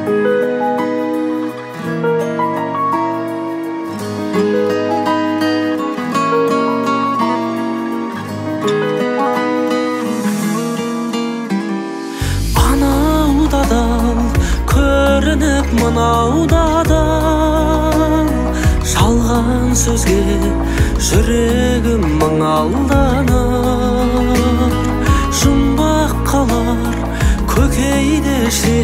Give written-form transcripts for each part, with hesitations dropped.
Көрініп мынауда дал, жалған сөзге жүрегім мың алданыр. Жұмбақ қалар көкейде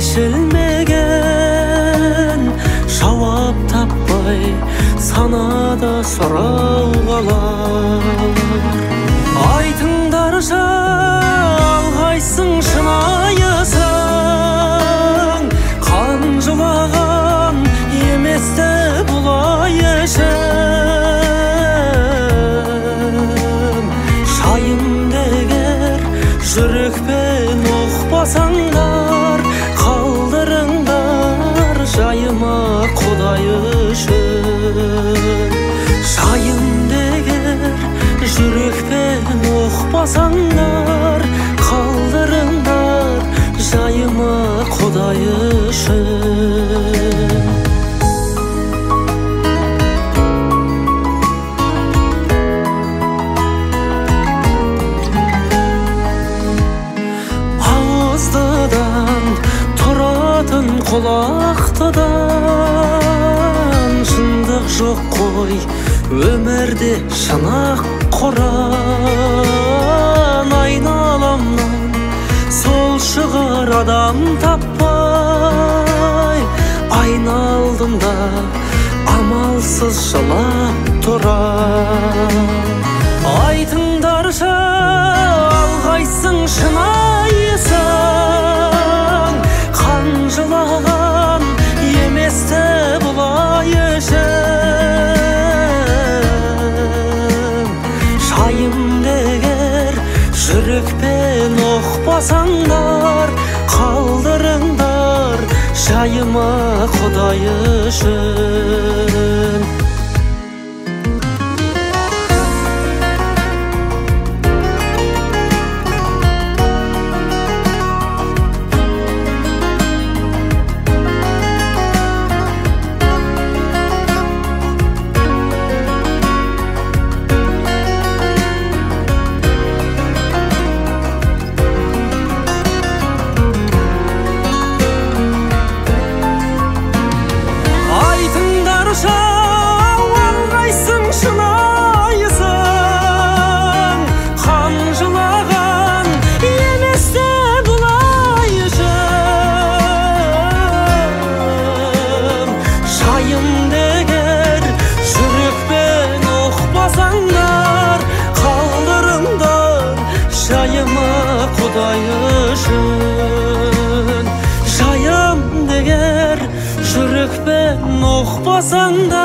шешілмеген, жауап таппай санада сұрау қалар. Айтыңдаршы, алғайсың шынайысың, қан жылаған еместі бұлай ішім. Шайымды егер жүрекпен ұқпасаңдар, қалдырыңдар жайыма Құдай үшін. Шайымды егер жүрекпен ұқпасаңдар, қалдырыңдар жайыма Құдай үшін. Ауыздыдан тұратын құлақтыдан, шындық жоқ қой өмірде шынақ құран. Айналамнан сол шығар адам таппай, айналдым да амалсыз жылап тұрам. Айтыңдаршы, алғайсың шынайысың, қан жылаған еместі бұлай ішім. Шайымды егер жүрекпен ұқпасаңдар, қалдырыңдар жайыма Құдай үшін. Құдай үшін. Жайымды егер жүрекпен ұқпасаңдар,